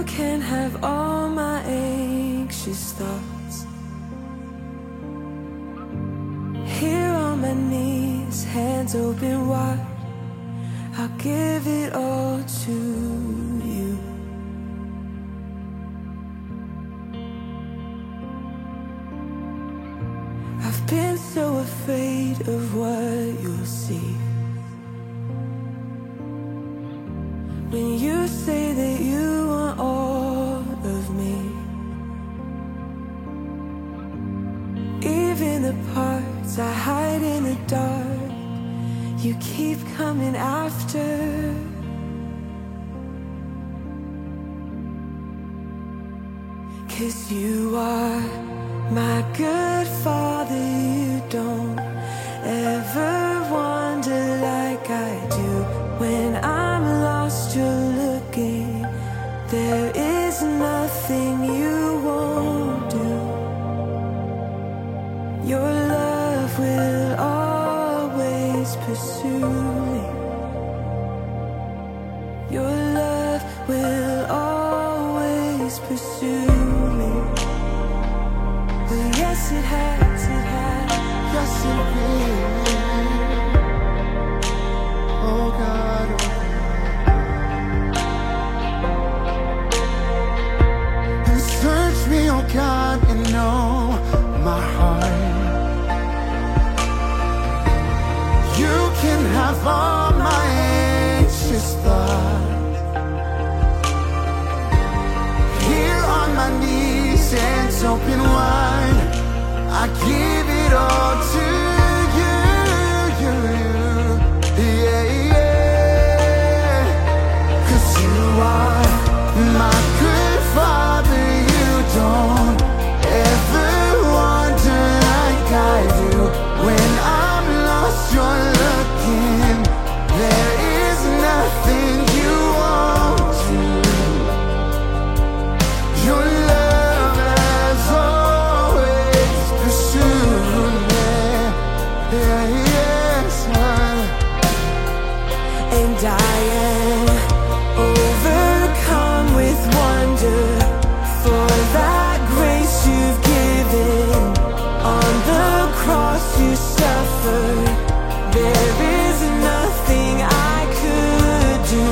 can have all my anxious thoughts. Here on my knees, hands open wide, I'll give it all to you. I've been so afraid of what you'll see when you say that you want all of me. Even the parts I hide in the dark, you keep coming after. 'Cause you are my good Father. You don't ever wonder like I do. When I'm lost, you're looking. There is nothing you won't do. Your love will always pursue me. Your love will always pursue me. Well, yes, it has, it has. Yes, it will. Oh God, oh God. And search me, oh God, and know my heart. You can have all my anxious thoughts. Here on my knees, hands open wide, I give it all to you, yeah, yeah. 'Cause you are my good Father. You don't ever wonder like I do. When I'm lost, you're looking. There is nothing you won't do. Your love has always pursued me. Yeah, yes, And I am overcome with wonder for that grace you've given. On the cross you suffered. There is nothing I could do.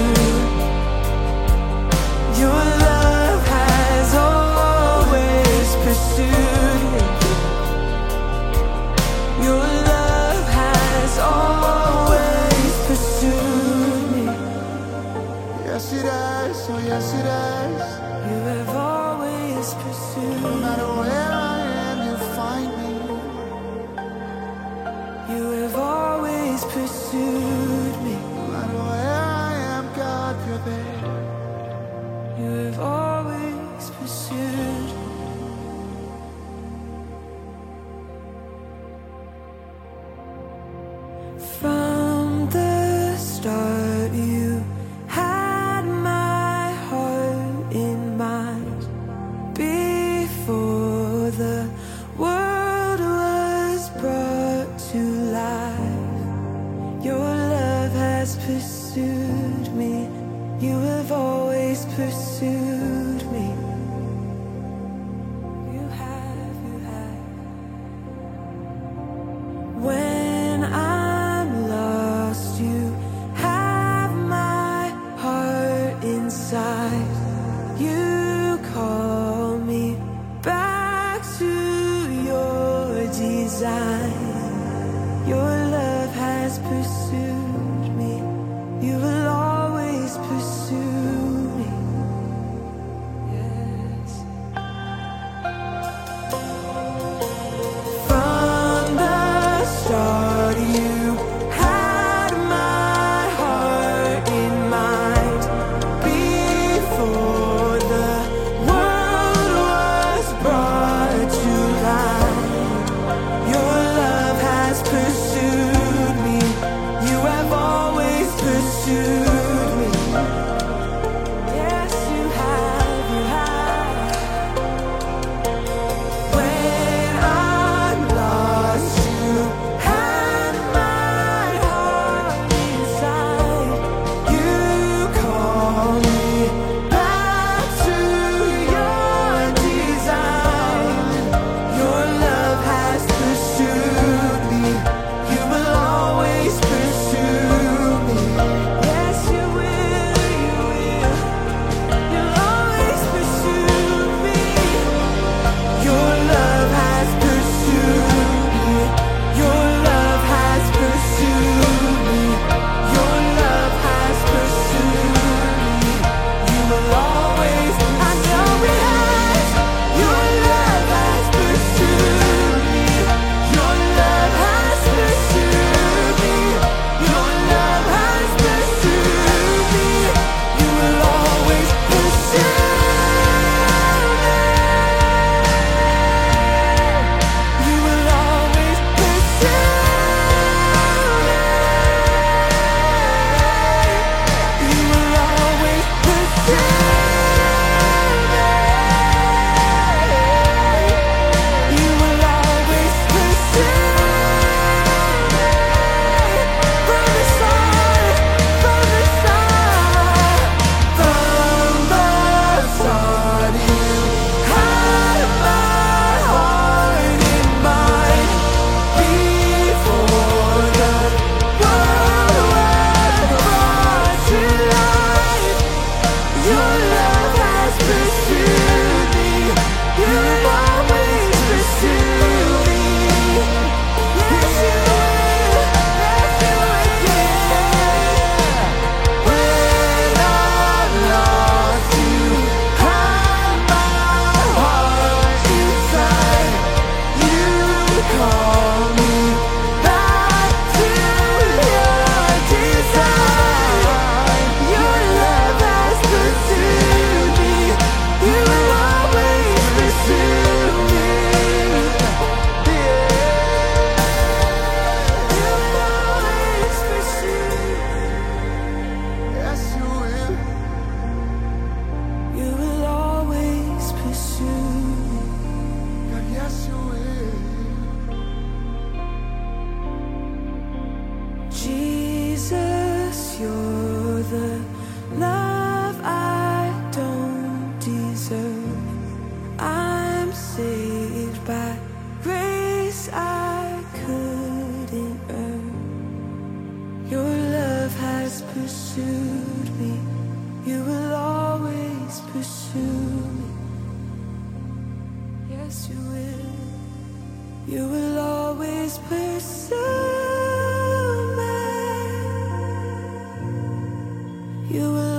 Your love has always pursued me. Your love has always pursued me. yes it has, oh yes it has. You have always pursued No me. matter where I am, you find me. You have always pursued me. No matter where I am, God, you're there. You have always pursued me. From the start, you had my heart in mind. Before the world was brought to life, your love has pursued me. You have always pursued me. You have, you have. When I'm lost, you have my heart inside. You call me back to your design. Your love has pursued me. You will always pursue me. Yes. From the start, you had my heart in mind. Before the world was brought to life, your love has pursued me. You have always pursued me. Yes, you have, you have. When I'm lost, you had my heart inside. You call me back to pursued me. You will always pursue me. Yes, you will. You will always pursue me. You will